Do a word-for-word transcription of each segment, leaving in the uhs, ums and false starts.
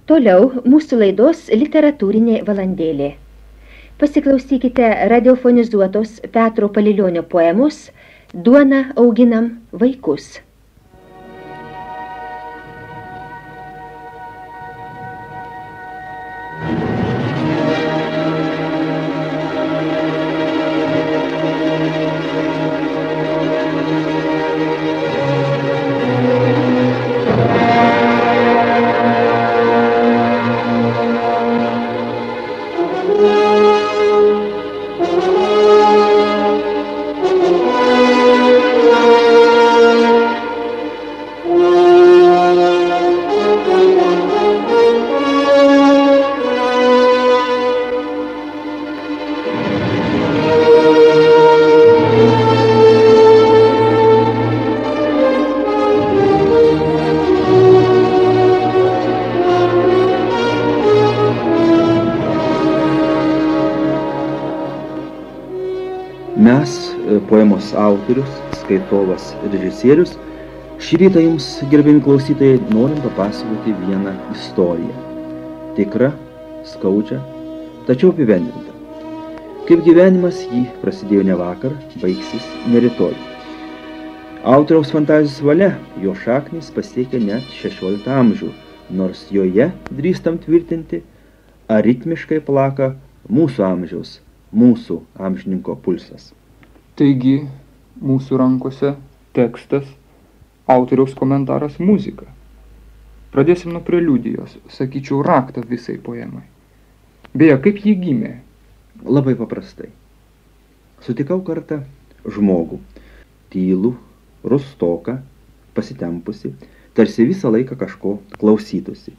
Toliau mūsų laidos literatūrinė valandėlė. Pasiklausykite radiofonizuotos Petro Palilionio poemos Duona auginam vaikus. Mes, poemos autorius, skaitovas, režisierius, šį rytą jums, gerbiami klausytojai, norim papasakoti vieną istoriją. Tikrą, skaudžią, tačiau apibendrintą. Kaip gyvenimas jį prasidėjo ne vakar, baigsis ne rytoj. Autoriaus fantazijos valia, jo šaknys pasiekė net šešioliktą amžių, nors joje, drįstam tvirtinti, aritmiškai plaka mūsų amžiaus, mūsų amžininko pulsas. Taigi, mūsų rankose tekstas, autoriaus komentaras, muzika. Pradėsim nuo preliudijos, sakyčiau, raktą visai poemai. Beje, kaip ji gimė? Labai paprastai. Sutikau kartą žmogų, tylų, rustoką, pasitempusi, tarsi visą laiką kažko klausytusi.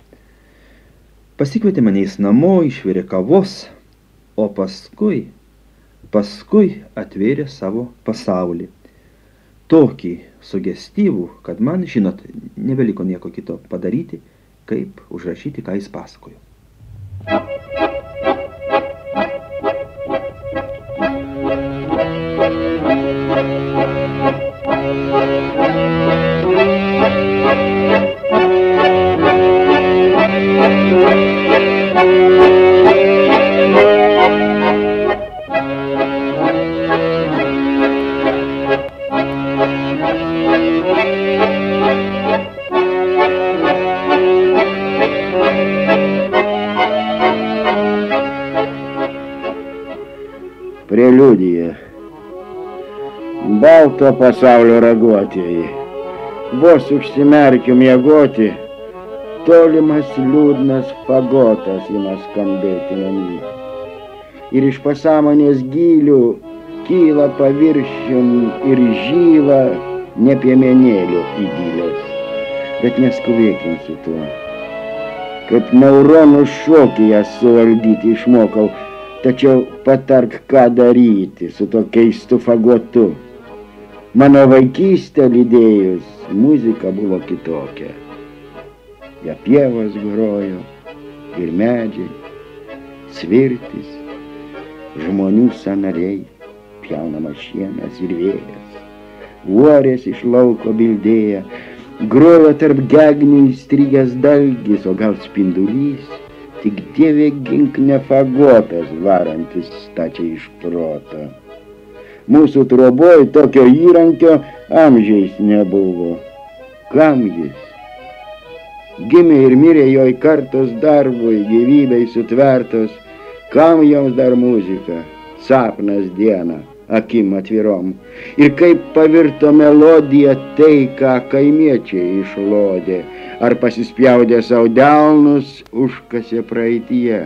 Pasikvietė mane į namo, išvirė kavos, o paskui, paskui atvėrė savo pasaulį. Tokį sugestyvų, kad man, žinot, nebeliko nieko kito padaryti, kaip užrašyti, ką jis pasakojo. Preliudija. Balto pasaulio raguotieji. Vos užsimerkiu miegoti, tolimas liūdnas fagotas ima skambėti namie. Ir iš pasąmonės gylių kyla paviršiun ir žyla nepiemenėlio idylės. Bet neskubėkim su tuo. Kaip neuronų šokį jas suvaldyti išmokau, tačiau patark, ką daryti su to keistu fagotu. Mano vaikystę lydėjus muzika buvo kitokia. Ja pievos grojo ir medžiai, svirtis, žmonių sąnariai, pjaunama šienas ir vėjas. Uorės iš lauko bildėja, grojo tarp gegnių įstrigęs dalgis, o gal spindulys, tik dieve gink ne fagotas varantis stačiai iš proto. Mūsų troboj tokio įrankio amžiais nebuvo. Kam jis? Gimė ir mirė joj kartos darbui, gyvybei sutvertos. Kam joms dar muzika? Sapnas dieną, akim atvirom. Ir kaip pavirto melodija tai, ką kaimiečiai išlodė. Ar pasispjaudė savo delnus, užkasė praeityje.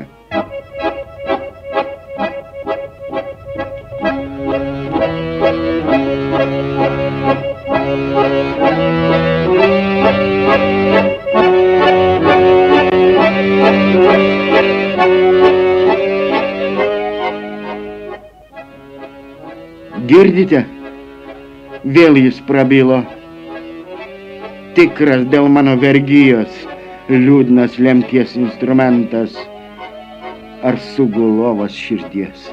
Girdite? Vėl jis prabilo. Tikras dėl mano vergijos, liūdnas lemties instrumentas, ar sugulovas širdies.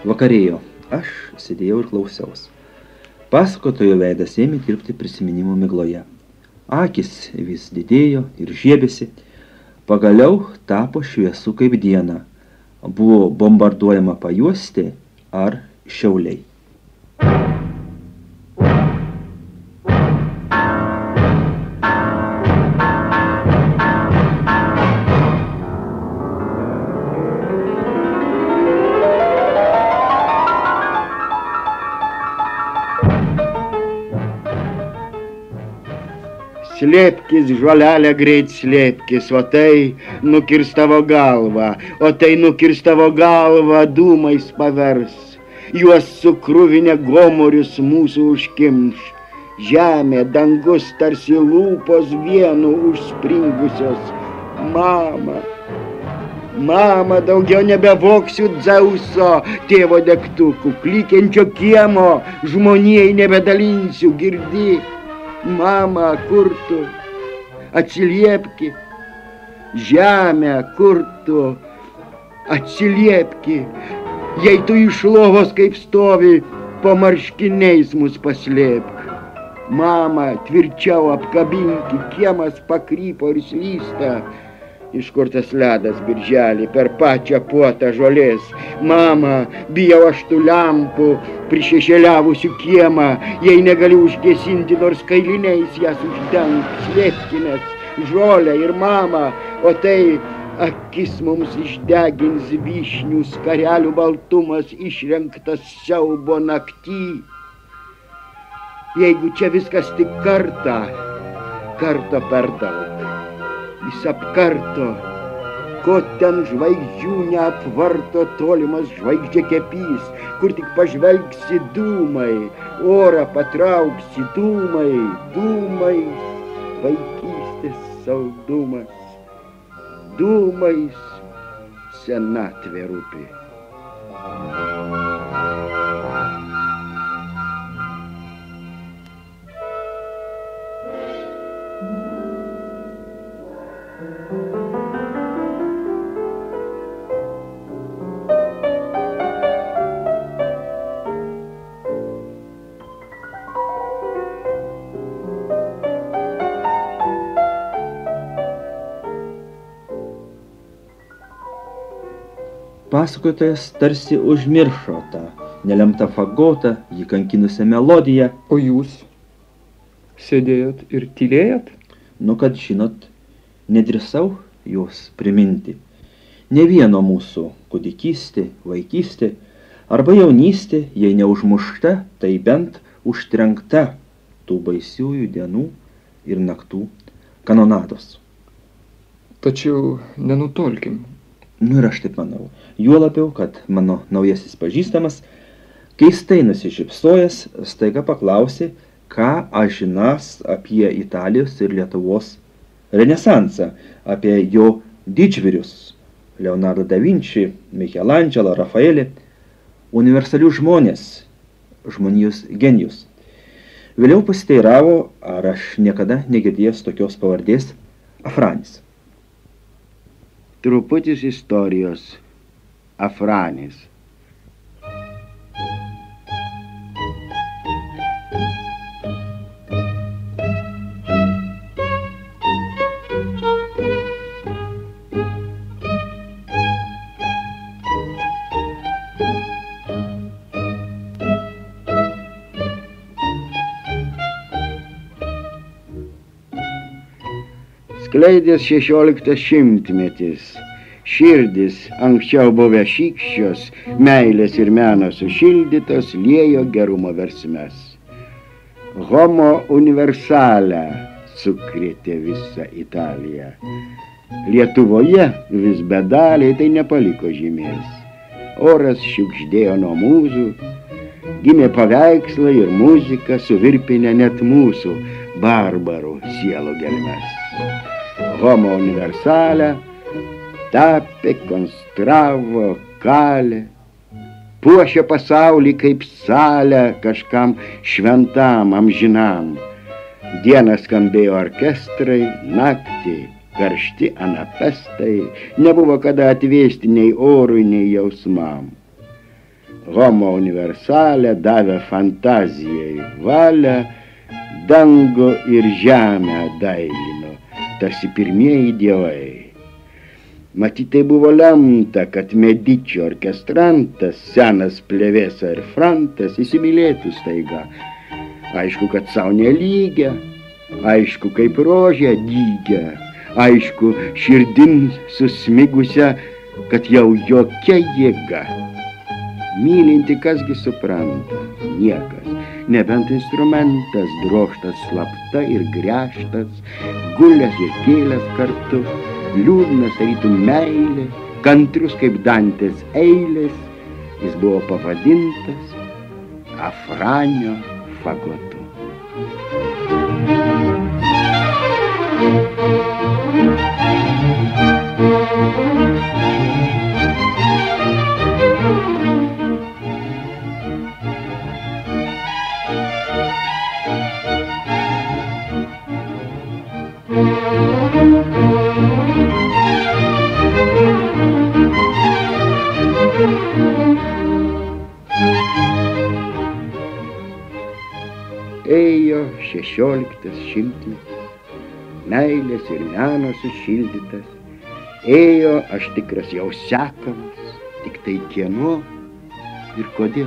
Vakarėjo, aš sėdėjau ir klausiaus. Pasakotojo veidas ėmė tirpti prisiminimų migloje. Akis vis didėjo ir žiebėsi. Pagaliau tapo šviesu kaip diena. Buvo bombarduojama pajuostė ar Šiauliai. Slėpkis, žolelė, greit slėpkis, o tai nukirs tavo galvą, o tai nukirs tavo galvą, dūmais pavers. Juos su kruvinė gomorius mūsų užkimš. Žemė, dangus tarsi lūpos vienu užspringusios. Mama, mama, daugiau nebevoksiu Dzeuso, tėvo degtukų, klykiančio kiemo, žmonijai nebedalinsiu, girdi. Mama, kur tu? Atsiliepki. Žemė, kur tu? Atsiliepki. Jei tu iš lovos kaip stovi, po marškiniais mus paslėpk. Mama, tvirčiau apkabinki, kiemas pakrypo ir slysta. Iš kur tas ledas birželį, per pačią puotą žolės. Mama, bijau aš tų lempų, prišešėliavusių kiemą, jei negali užgesinti, nors kailiniais jas uždenk, slėpkimės, žolę ir mama, o tai akis mums išdegins vyšnių skarelių baltumas išrengtas siaubo naktį. Jeigu čia viskas tik kartą, karto per daug. Jis apkarto, ko ten žvaigždžių neapvarto tolimas žvaigždžia kepys, kur tik pažvelgsi dūmai, orą patrauksi dūmai, dūmais, vaikystės saldumas, dūmais senatvė rūpi. Pasakotojas tarsi užmiršo tą nelemtą fagotą, jį kankinusią melodiją. O jūs sėdėjot ir tylėjot? Nu, kad žinot, nedrįsau jos priminti. Ne vieno mūsų kūdikystė, vaikystė arba jaunystė, jei neužmušta, tai bent užtrenkta tų baisiųjų dienų ir naktų kanonados. Tačiau nenutolkim. Nu ir aš taip manau. Juo labiau, kad mano naujasis pažįstamas, keistai nusišypsojęs, staiga paklausė, ką aš žinąs apie Italijos ir Lietuvos renesansą, apie jo didžvyrius, Leonardo da Vinci, Michelangelo, Rafaelį, universalius žmonės, žmonijos genijus. Vėliau pasiteiravo, ar aš niekada negirdėjęs tokios pavardės Afranis. Truputis istorijos. Afranis. Skleidės šešioliktas šimtmetis. Širdis, anksčiau buvę šykščios, meilės ir meno sušildytos, liejo gerumo versmes. Homo universalę sukrėtė visą Italiją. Lietuvoje vis bedaliai tai nepaliko žymės. Oras šiukšdėjo nuo mūzų, gimė paveikslai ir muzika, suvirpinę net mūsų barbarų sielų gelmes. Homo universalę tapė, konstravo, kalė, puošė pasaulį kaip salę kažkam šventam, amžinam. Dieną skambėjo orkestrai, naktį karšti anapestai, nebuvo kada atvėsti nei orui, nei jausmam. Homo universalė davė fantazijai valią, dangų ir žemę dailino, tarsi pirmieji dievai. Matyt, tai buvo lemta, kad Medičio orkestrantas, senas plevėsa ir Frantas, įsimylėtų staiga. Aišku, kad sau nelygia, aišku, kaip rožė dygia, aišku, širdin susmigusia, kad jau jokia jėga. Mylinti kasgi supranta, niekas, nebent instrumentas drožtas slapta ir gręžtas, gulęs ir kėlęs kartu, liūdnas tarytum meilė, kantrus kaip Dantės eilės, jis buvo pavadintas Afranio fagotu. Ėjo šešioliktas šimtmetis, meilės ir meno sušildytas, ėjo aš tikras jau sekamas, tik tai kieno ir kodėl.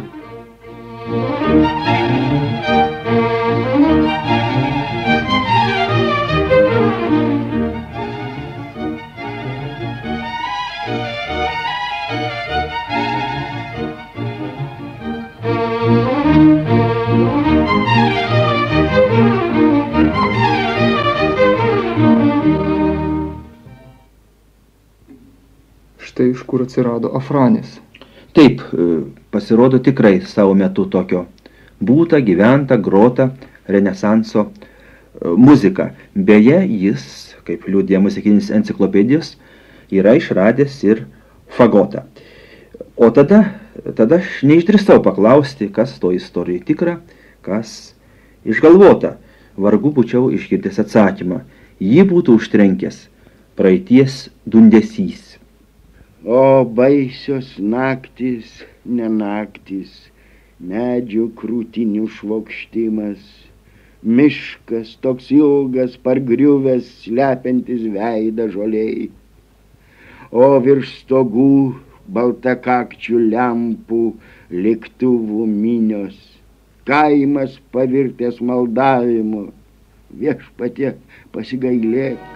Štai iš kur atsirado Afranis. Taip, pasirodo tikrai savo metu tokio būta, gyventa, grota, renesanso muzika. Beje, jis, kaip liudija muzikinis enciklopedijos, yra išradęs ir fagotą. O tada, tada aš neišdrįstau paklausti, kas to istorijoje tikra, kas išgalvota. Vargu būčiau išgirdęs atsakymą. Jį būtų užtrenkęs praeities dundesys. O baisios naktis, ne naktis, medžių krūtinių švokštimas, miškas toks ilgas, pargriuvęs, slepiantis veidą žoliai, o virš stogų baltakakčių lempų lėktuvų minios, kaimas pavirtęs maldavimu, viešpatie pasigailėk.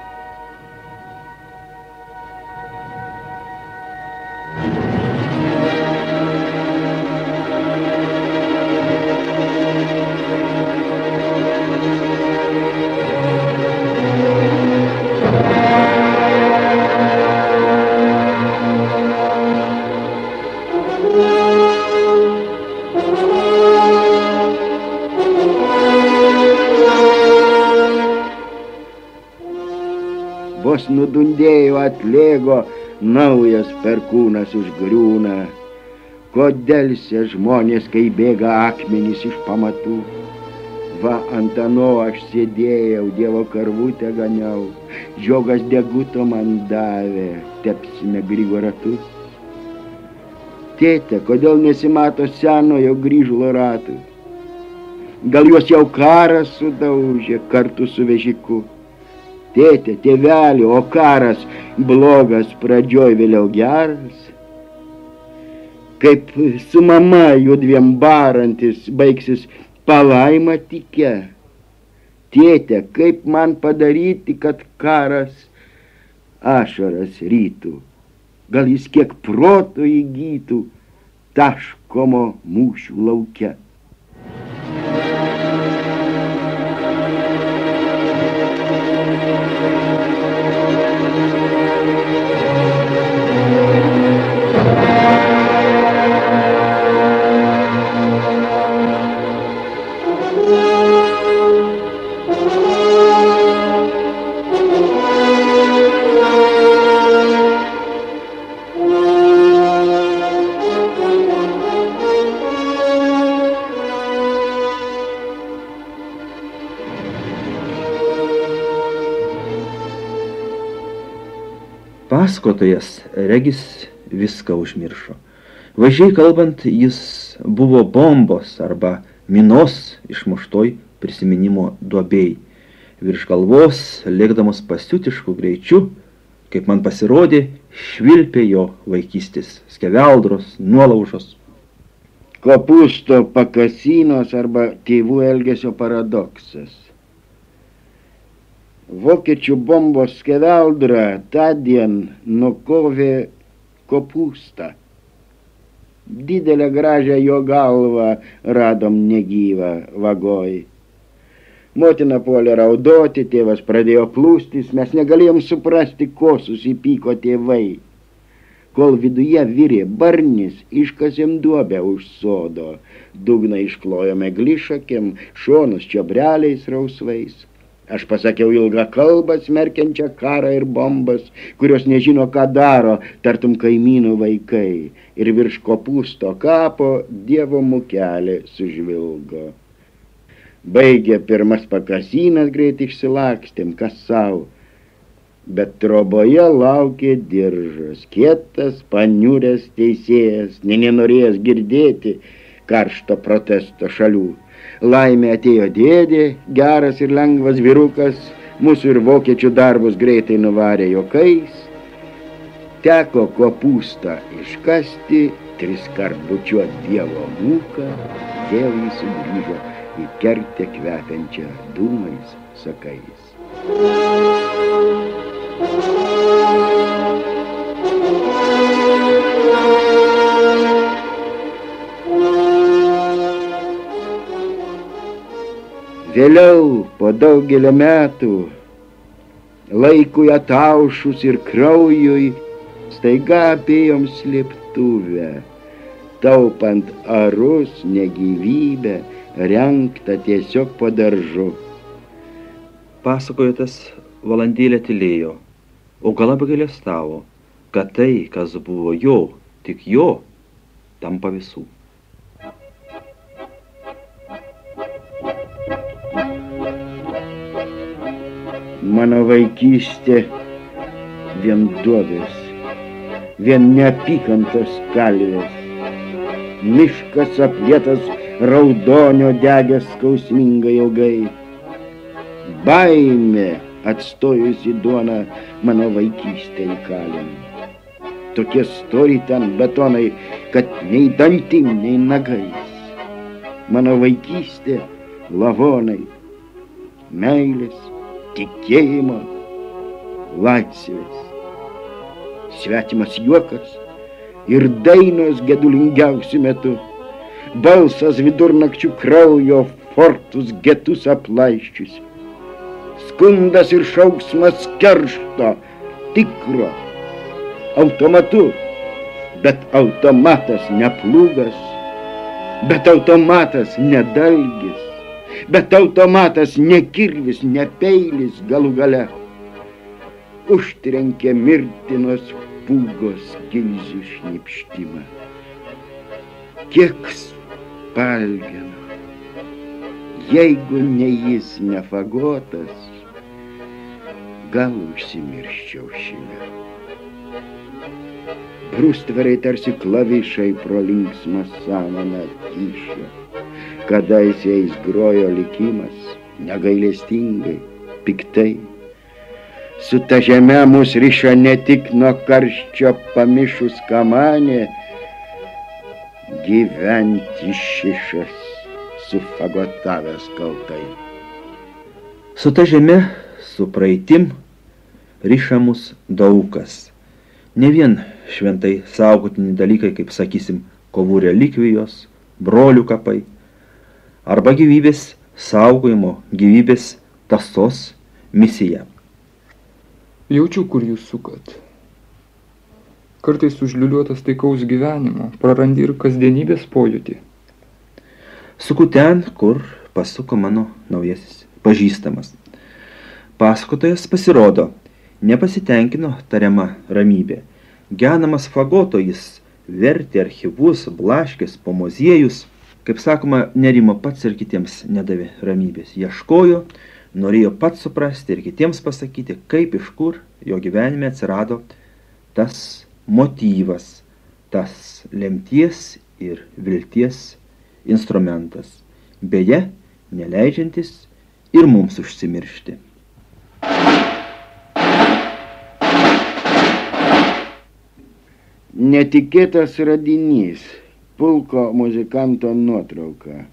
Vos nudundėjo atlėgo, naujas perkūnas užgriūna. Kodėlse žmonės, kai bėga akmenys iš pamatų. Va ant ano aš sėdėjau, Dievo karvutę ganiau, žiogas deguto man davė, tepsime Grygo ratus. Tėte, kodėl nesimato senojo grįžulo ratų? Gal juos jau karas sudaužė kartu su vežiku? Tėte, tėveli, o karas blogas pradžioj vėliau geras. Kaip su mama judviem barantis baigsis palaima tikė. Tėte, kaip man padaryti, kad karas ašaras rytų? Gal jis kiek proto įgytų taškomo mūšių lauke? Pasakotojas regis viską užmiršo. Vaizdžiai kalbant, jis buvo bombos arba minos išmuštoj prisiminimo duobėj. Virš galvos, lėkdamos pasiutišku greičiu, kaip man pasirodė, švilpė jo vaikystės skeveldros, nuolaužos. Kopūsto pakasinos arba tėvų elgesio paradoksas. Vokiečių bombos skeveldra tądien nukovė kopūstą. Didelę gražią jo galvą radom negyvą vagoj. Motina puolė raudoti, tėvas pradėjo plūstis, mes negalėjom suprasti, ko susipyko tėvai. Kol viduje virė barnis, iškasėm duobę už sodo, dugną išklojome glišakėm, šonus čiobreliais rausvais. Aš pasakiau ilgą kalbą, smerkiančią karą ir bombas, kurios nežino, ką daro, tartum kaimynų vaikai. Ir virš kopūsto kapo dievo mukelė sužvilgo. Baigė pirmas pakasinas, greit išsilakstėm, kas sau. Bet troboje laukė diržas, kietas, paniuręs teisėjas, nenorėjęs girdėti karšto protesto šalių. Laimė atėjo dėdė, geras ir lengvas vyrukas, mūsų ir vokiečių darbus greitai nuvarė juokais. Teko kopūstą iškasti, tris kart bučiuot dievo mūką, vėl jis sugrįžo į kertę kvepiančią dūmais sakais. Vėliau, po daugelio metų, laikui ataušus ir kraujui, staiga apėjom slėptuvę, taupant arus, negyvybę, renktą tiesiog po daržu. Pasakojotas valandėlę tylėjo, o gal apgailestavo, kad tai, kas buvo jo, tik jo, tampa visų. Mano vaikystė vien duobės, vien neapykantos kalvės, miškas aplietas raudonio degęs skausmingai ilgai. Baimė atstojusi duoną mano vaikystę įkalino. Tokie stori ten betonai, kad nei dantim, nei nagais. Mano vaikystė lavonai, meilės, tikėjimo, laisvės, svetimas juokas ir dainos gedulingiausių metų, balsas vidurnakčių kraujo fortus getus aplaiščius, skundas ir šauksmas keršto, tikro, automatu, bet automatas ne plūgas, bet automatas ne dalgis, bet automatas ne kirvis, ne peilis galų gale. Užtrenkė mirtinos pūgos gilzių šnipštimą. Kiek spalgino, jeigu ne jis ne fagotas, gal užsimirščiau šiame. Brūstveriai tarsi klavišai pro linksmą samaną kyšio. Kadais jais grojo likimas, negailestingai, piktai. Su ta žeme mus riša ne tik nuo karščio pamišus kamanė, gyventi šišas sufagotavęs kaltai. Su ta žeme, su praeitim, riša mus daugas. Ne vien šventai saugotini dalykai, kaip sakysim, kovų relikvijos, brolių kapai, arba gyvybės saugojimo, gyvybės tasos misija. Jaučiu, kur jūs sukat. Kartais užliuliuotas taikaus gyvenimo, prarandi ir kasdienybės pojūtį. Suku ten, kur pasuko mano naujasis pažįstamas. Pasakotojas pasirodo, nepasitenkino tariama ramybė. Genamas fagoto jis vertė archyvus, blaškės po muziejus. Kaip sakoma, nerimo pats ir kitiems nedavė ramybės. Ieškojo, norėjo pats suprasti ir kitiems pasakyti, kaip iš kur jo gyvenime atsirado tas motyvas, tas lemties ir vilties instrumentas, beje, neleidžiantis ir mums užsimiršti. Netikėtas radinys, pulko muzikanto nuotrauka.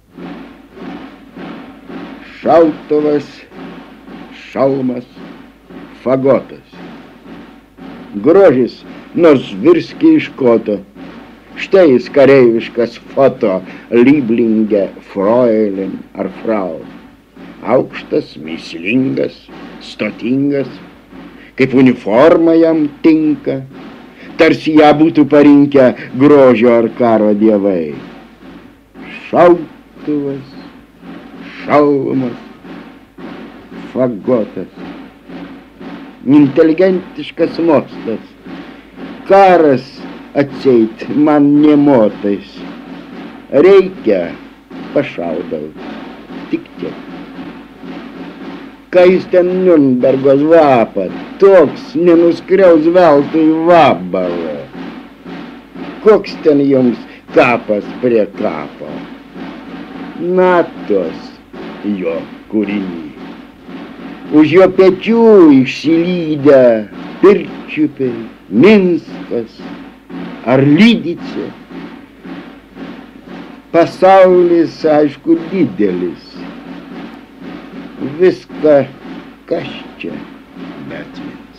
Šautuvas, šalmas, fagotas. Grožis, nors virski iš koto. Štai jis kareiviškas foto, Lieblinge, Fräulein ar Frau. Aukštas, mįslingas, stotingas, kaip uniforma jam tinka, tarsi ją būtų parinkę grožio ar karo dievai. Šautuvas, šalmas, fagotas, inteligentiškas mostas, karas atseit man nemotais, reikia pašaudau, tik tiek. Ką jis ten Niurnbergo zvapą, toks nenuskriaus veltui vabalą. Koks ten jums kapas prie kapo? Natos jo kūrinį. Už jo pečių išsilydę Pirčiupiai, Minskas ar Lydice. Pasaulis, aišku, didelis. Viską, kas čia, bet vienas.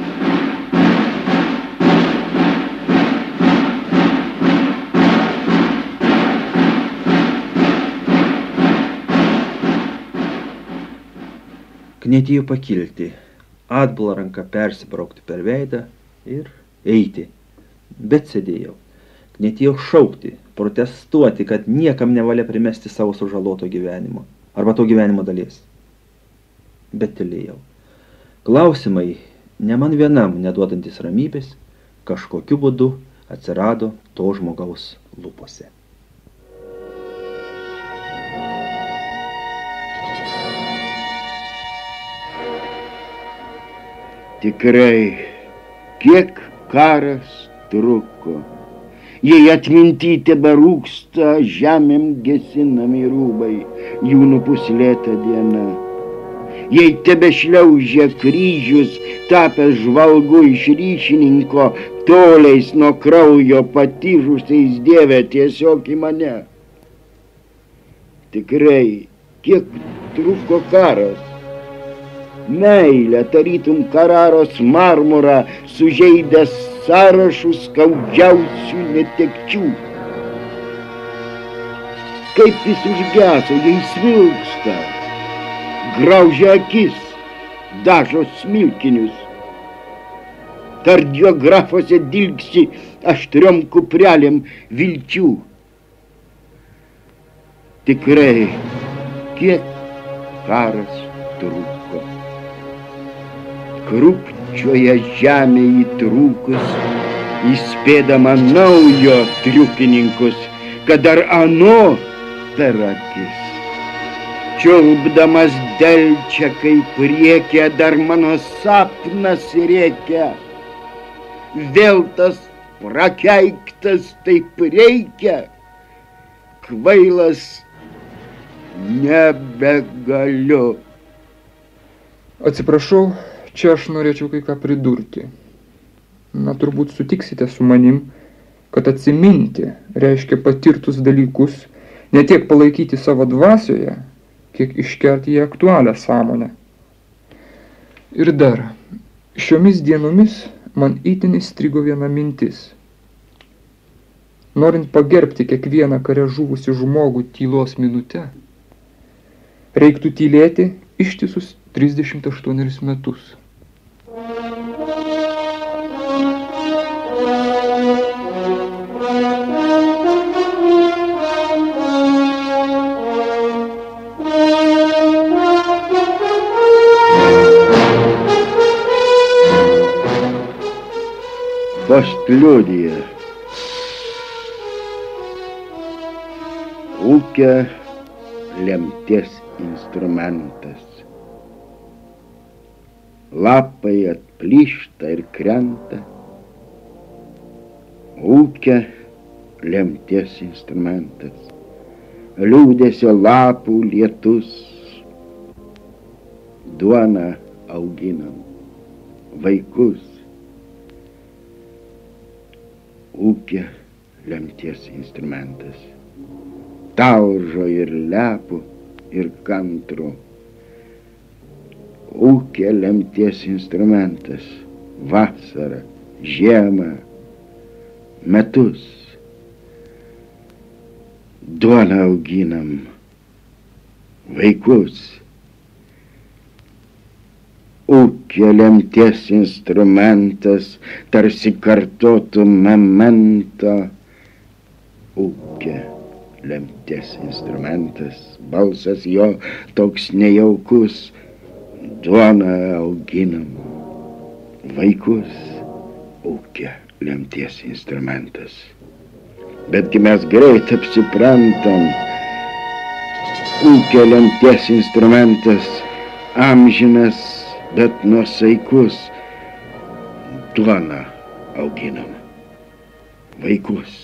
Knietėjo pakilti, atbulą ranką persibraukti per veidą ir eiti. Bet sėdėjau. Knietėjo šaukti, protestuoti, kad niekam nevalia primesti savo sužaloto gyvenimo arba to gyvenimo dalies. Bet tylėjau. Klausimai, ne man vienam neduodantis ramybės, kažkokiu būdu atsirado to žmogaus lūpose. Tikrai, kiek karas truko, jei atminty teberūksta žemėm gesinami rūbai, jų nupuslėta diena. Jei tebešliaužia kryžius, tapęs žvalgu iš ryšininko, toliais nuo kraujo patyžusiais Dieve tiesiog į mane. Tikrai, kiek truko karas. Meilė, tarytum Kararos marmurą, sužeidęs sąrašus skaudžiausių netekčių. Kaip jis užgeso, jei svilgsta, graužia akis, dažo smilkinius. Kardiografuose dilgsi aštriom kuprelėm vilčių. Tikrai, kiek karas truko. Krūpčioja žemė įtrūkus, įspėdama naujo triukininkus, kad dar ano per akis. Čiulpdamas delčia kaip rėkia, dar mano sapnas rėkia. Vėl tas prakeiktas taip reikia. Kvailas nebegaliu. Atsiprašau, čia aš norėčiau kai ką pridurti. Na, turbūt sutiksite su manim, kad atsiminti reiškia patirtus dalykus, ne tiek palaikyti savo dvasioje, kiek iškelti į aktualią sąmonę. Ir dar, šiomis dienomis man itin įstrigo viena mintis. Norint pagerbti kiekvieną kare žuvusį žmogų tylos minute, reiktų tylėti ištisus trisdešimt aštuonerius metus. Postliudija. Ūkio lemties instrumentas. Lapai atplyšta ir krenta, Ūkia lemties instrumentas, liūdesio lapų lietus, duona auginam, vaikus. Ūkia lemties instrumentas, taužo ir lepų ir kantrų. Ūkia lemties instrumentas, vasara, žiema, metus. Duona auginam, vaikus. Ūkia lemties instrumentas, tarsi kartotų memento. Ūkia lemties instrumentas, balsas jo toks nejaukus. Duona auginam, vaikus. Ūkia lemties instrumentas. Betgi mes greit apsiprantam, ūkia lemties instrumentas, amžinas, bet nuosaikus. Duona auginam, vaikus.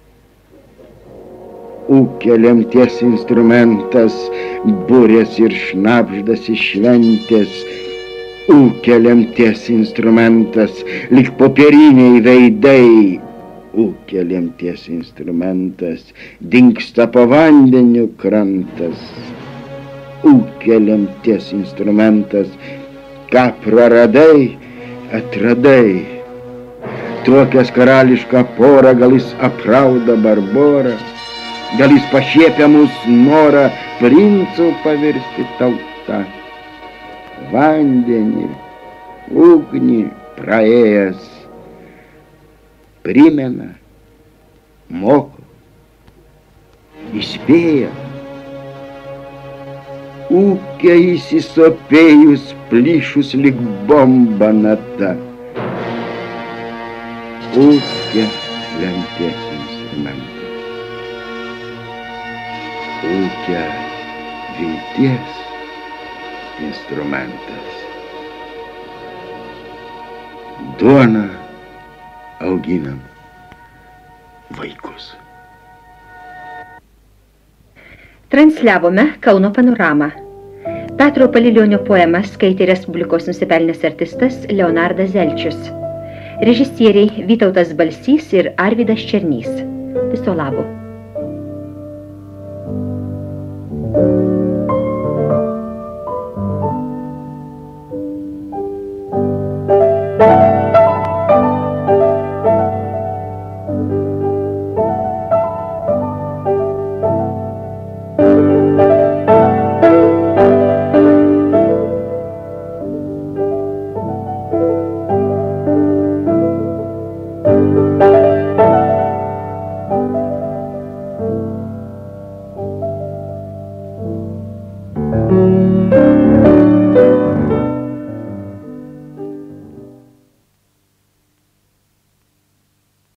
Ūkia lemties instrumentas, burės ir šnabždas iš šventės. Ūkia lemties instrumentas, lyg popieriniai veidai. Ūkia lemties instrumentas, dingsta po vandeniu krantas. Ūkia lemties instrumentas, ką praradai, atradai. Tuokęs karališką porą, gal jis aprauda barborą, gal jis pašiepia mūsų norą princų pavirsti tauta. Vandenį, ugnį praėjęs, primena, moko, įspėja. Ūkia įsisopėjus, plyšus lyg bomba nata. Ūkia lemties instrumentas. Ūkia vilties instrumentas. Duona auginam, vaikus. Transliavome Kauno panoramą. Petro Palilionio poemą skaitė Respublikos nusipelnęs artistas Leonardas Zelčius. Režisieriai Vytautas Balsys ir Arvydas Černys. Viso labo.